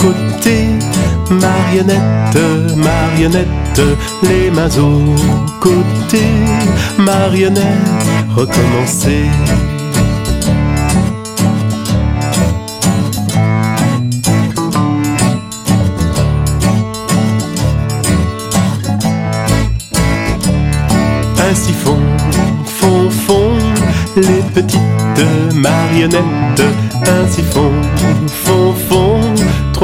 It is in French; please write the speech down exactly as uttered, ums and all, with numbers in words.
côté. Marionnette, marionnette, les mains aux côtés. Marionnette, recommencer. Ainsi font, font, font les petites marionnettes. Ainsi font